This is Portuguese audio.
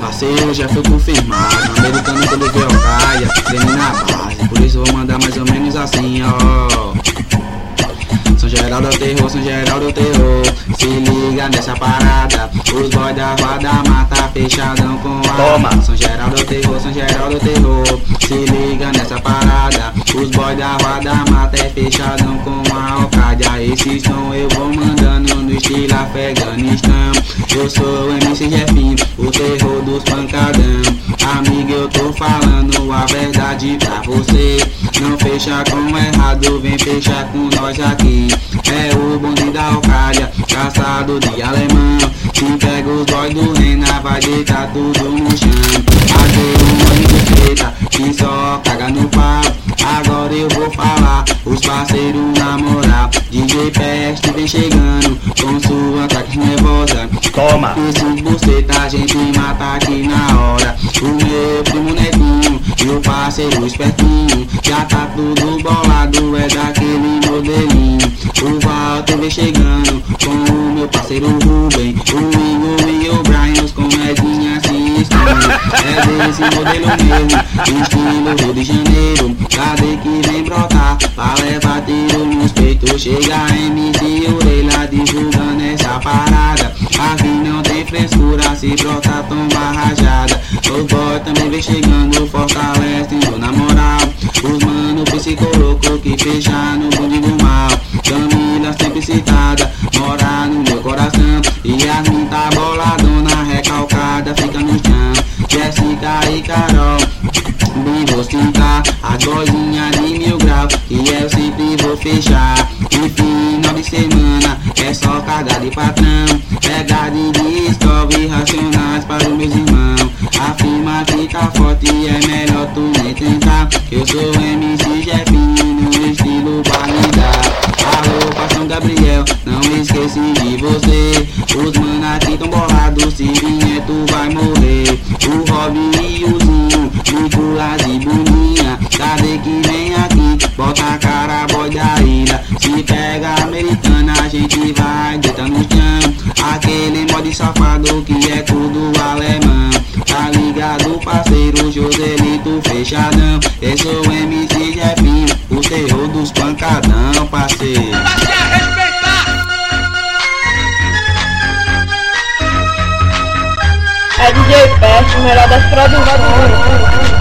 Parceiro, já foi confirmado. Americano quando vê o caia, treine na base. Por isso vou mandar mais ou menos assim, ó. São Geraldo é o terror, São Geraldo é o terror. Se liga nessa parada. Os boys da Rua da Mata fechadão com a Toma. São Geraldo é o terror, São Geraldo é o terror. Se liga nessa parada. Os boys da Rua da Mata é fechadão com a Alcádia. Esse som eu vou mandando no estilo Afeganistão. Eu sou o MC Jefinho, o terror dos pancadão. Amigo, eu tô falando a verdade pra você. Não fecha com errado, vem fechar com nós aqui. É o bonde da Alcádia, caçado de alemão. Se pega os boys do Rena, vai deitar tudo no chão. Até um amigo preta, que só caga no pau. Agora eu vou falar, os parceiros na moral. DJ Peste vem chegando, com sua ataque nervosa. Toma. Esse buceta a gente mata aqui na hora. O meu primo netinho e o parceiro espertinho. Já tá tudo bolado, é daquele modelinho. O Walter vem chegando com o meu parceiro Rubem. O Igor e o Brian, os comedinhas se escondem. É desse modelo mesmo, estilo Rio de Janeiro. Cadê que vem brotar pra levar tiro nos peitos? Chega MC Orelha divulgando essa parada. Aqui não tem frescura, se brotar toma rajada. Os boys também vem chegando, fortalecendo na moral. Os mano psicoloco que fecha no bonde do mal. Camila sempre citada, mora no meu coração. E Yasmin tá boladona, recalcada, fica no chão. Jéssica e Carol, bem vou citar as boizinhas de 1000 graus, que eu sempre vou fechar. E final de semana é só carga de patrão. Pega de Discovery Racionais para os meus irmãos. A firma fica forte, é melhor tu nem tentar. Eu sou MC Jefinho no estilo barrida. Alô, São Gabriel, não esqueci de você. Os mano aqui tão bolados, se vier tu vai morrer. O Robin e o Zinho, Nicolas e Boninha. Cadê que vem aqui, bota a cara, boy da ilha. Se pega a americana, a gente vai deitar no chão. Aquele mod safado que é tudo alemão. Tá ligado, parceiro, Joselito fechadão. Eu sou o MC Jefinho, o terror dos pancadão, parceiro. É DJ Peste, o melhor das produções.